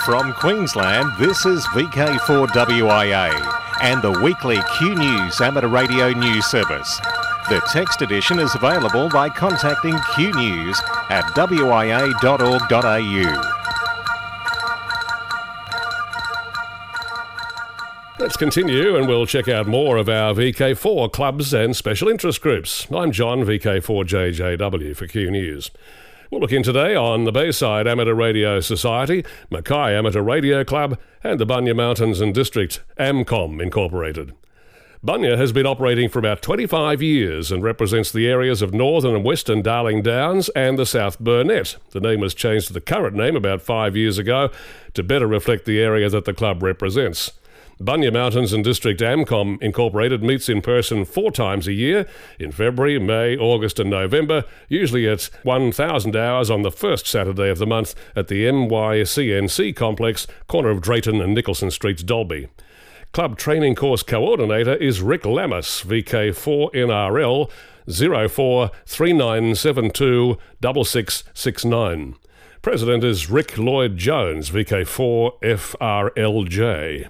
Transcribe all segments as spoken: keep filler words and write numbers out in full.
From Queensland, this is V K four W I A and the weekly Q News amateur radio news service. The text edition is available by contacting Q News at w i a dot org dot a u. Let's continue and we'll check out more of our V K four clubs and special interest groups. I'm John, V K four J J W for Q News. We'll look in today on the Bayside Amateur Radio Society, Mackay Amateur Radio Club and the Bunya Mountains and District AMCOM Incorporated. Bunya has been operating for about twenty-five years and represents the areas of northern and western Darling Downs and the South Burnett. The name was changed to the current name about five years ago to better reflect the area that the club represents. Bunya Mountains and District AMCOM Incorporated meets in person four times a year, in February, May, August and November, usually at one thousand hours on the first Saturday of the month at the M Y C N C complex, corner of Drayton and Nicholson Streets, Dalby. Club Training Course Coordinator is Rick Lammas, V K four N R L zero four three nine seven two six six six nine. President is Rick Lloyd Jones, V K four F R L J.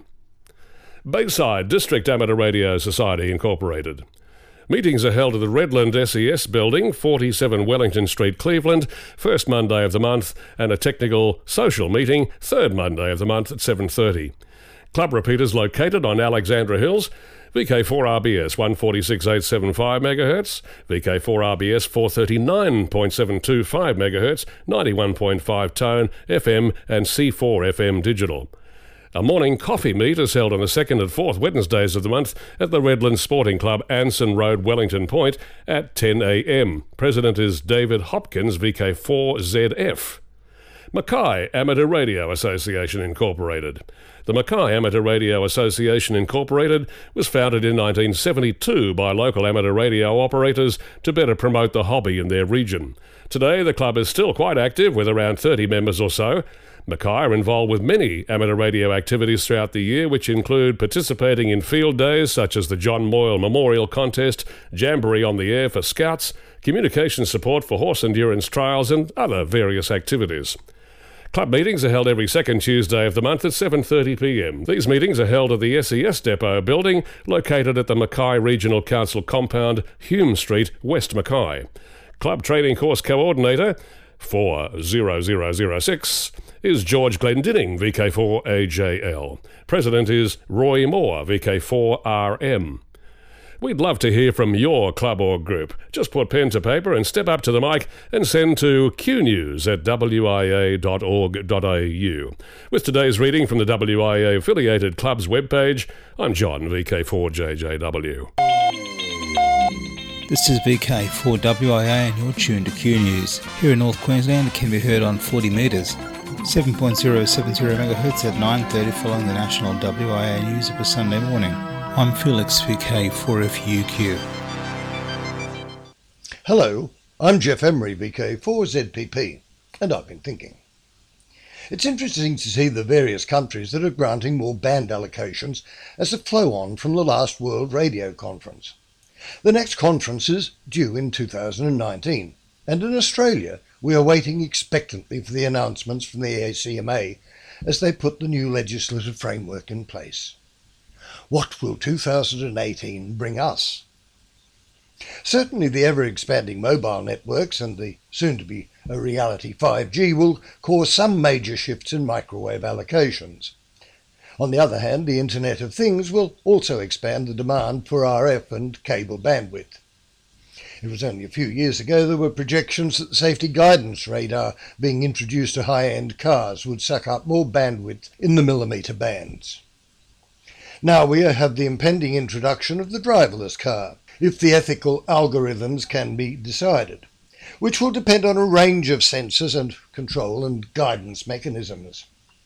Bayside District Amateur Radio Society Incorporated. Meetings are held at the Redland S E S building, forty-seven Wellington Street, Cleveland, first Monday of the month, and a technical social meeting, third Monday of the month at seven thirty. Club repeaters located on Alexandra Hills, V K four R B S one forty-six point eight seven five megahertz, V K four R B S four thirty-nine point seven two five megahertz, ninety-one point five tone, F M and C four F M digital. A morning coffee meet is held on the second and fourth Wednesdays of the month at the Redland Sporting Club, Anson Road, Wellington Point at ten a m. President is David Hopkins, V K four Z F. Mackay Amateur Radio Association Incorporated. The Mackay Amateur Radio Association Incorporated was founded in nineteen seventy-two by local amateur radio operators to better promote the hobby in their region. Today the club is still quite active with around thirty members or so. Mackay are involved with many amateur radio activities throughout the year, which include participating in field days such as the John Moyle Memorial Contest, Jamboree on the Air for Scouts, communication support for horse endurance trials and other various activities. Club meetings are held every second Tuesday of the month at seven thirty p m. These meetings are held at the S E S Depot building, located at the Mackay Regional Council compound, Hume Street, West Mackay. Club Training Course Coordinator four zero zero zero six is George Glendinning, V K four A J L. President is Roy Moore, V K four R M. We'd love to hear from your club or group. Just put pen to paper and step up to the mic and send to q news at w i a dot org dot a u. With today's reading from the W I A affiliated club's webpage, I'm John, V K four J J W. This is V K four W I A and you're tuned to Q News. Here in North Queensland it can be heard on forty metres, seven point zero seven zero megahertz at nine thirty following the national W I A news of a Sunday morning. I'm Felix, V K four F U Q. Hello, I'm Jeff Emery, V K four Z P P, and I've been thinking. It's interesting to see the various countries that are granting more band allocations as a flow-on from the last World Radio Conference. The next conference is due in two thousand nineteen, and in Australia we are waiting expectantly for the announcements from the A C M A as they put the new legislative framework in place. What will two thousand eighteen bring us? Certainly the ever-expanding mobile networks and the soon-to-be a reality five G will cause some major shifts in microwave allocations. On the other hand, the Internet of Things will also expand the demand for R F and cable bandwidth. It was only a few years ago there were projections that safety guidance radar being introduced to high-end cars would suck up more bandwidth in the millimetre bands. Now we have the impending introduction of the driverless car, if the ethical algorithms can be decided, which will depend on a range of sensors and control and guidance mechanisms.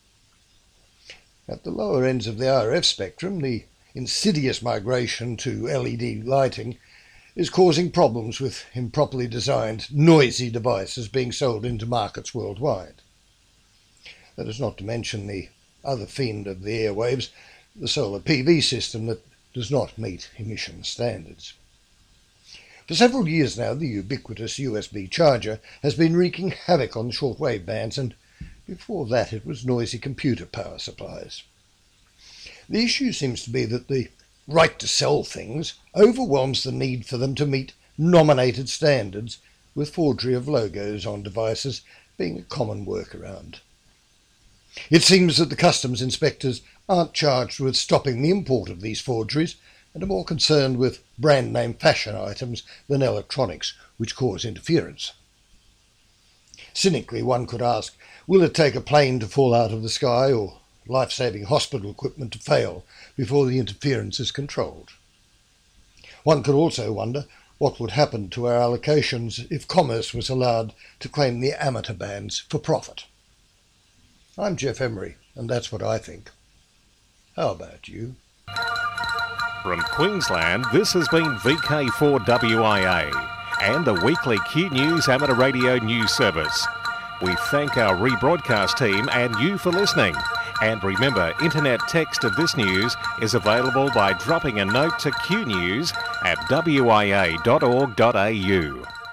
At the lower ends of the R F spectrum, the insidious migration to L E D lighting is causing problems with improperly designed, noisy devices being sold into markets worldwide. That is not to mention the other fiend of the airwaves, the solar P V system that does not meet emission standards. For several years now, the ubiquitous U S B charger has been wreaking havoc on shortwave bands, and Before that it was noisy computer power supplies. The issue seems to be that the right to sell things overwhelms the need for them to meet nominated standards, with forgery of logos on devices being a common workaround. It seems that the customs inspectors aren't charged with stopping the import of these forgeries and are more concerned with brand name fashion items than electronics, which cause interference. Cynically, one could ask, will it take a plane to fall out of the sky or life-saving hospital equipment to fail before the interference is controlled? One could also wonder what would happen to our allocations if commerce was allowed to claim the amateur bands for profit. I'm Jeff Emery, and that's what I think. How about you? From Queensland, this has been V K four W I A and the weekly Q News Amateur Radio News Service. We thank our rebroadcast team and you for listening. And remember, internet text of this news is available by dropping a note to Q News at w i a dot org dot a u.